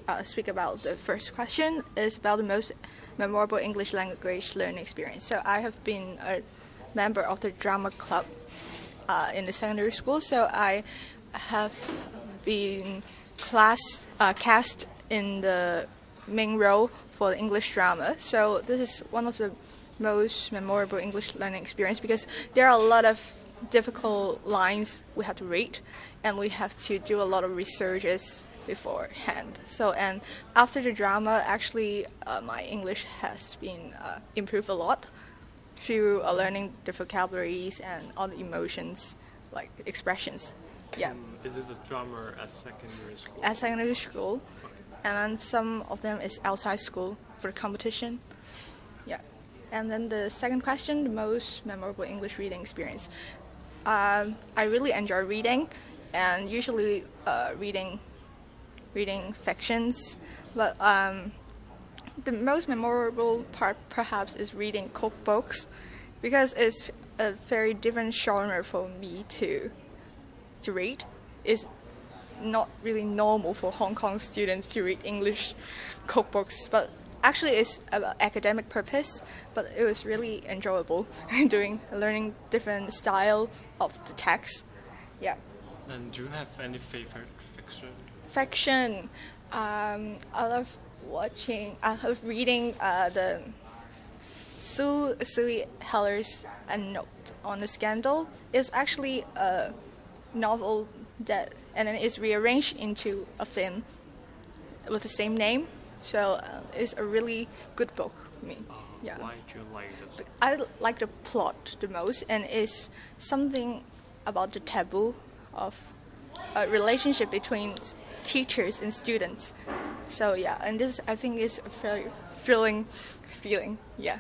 speak about the first question. Is about the most memorable English language learning experience. So I have been a member of the drama club in the secondary school. So I have been cast in the main role for the English drama. So this is one of the most memorable English learning experience because there are a lot of difficult lines we have to read, and we have to do a lot of researches beforehand. So, and after the drama, actually, my English has been improved a lot through learning the vocabularies and all the emotions, like expressions. Yeah. Is this a drama at secondary school? At secondary school, Okay. and then some of them is outside school for the competition. Yeah. And then the second question, the most memorable English reading experience. I really enjoy reading, and usually reading fictions. But the most memorable part perhaps is reading cookbooks, because it's a very different genre for me to read. It's not really normal for Hong Kong students to read English cookbooks, but actually it's about academic purpose, but it was really enjoyable learning different style of the text. Yeah. And do you have any favorite fiction? Fiction. I love reading the Sue Heller's A Note on the Scandal. It's actually a novel and then it's rearranged into a film with the same name. So it's a really good book for me. Yeah. Why do you like it? I like the plot the most, and it's something about the taboo of a relationship between teachers and students. So yeah, and this I think is a very thrilling feeling. Yeah.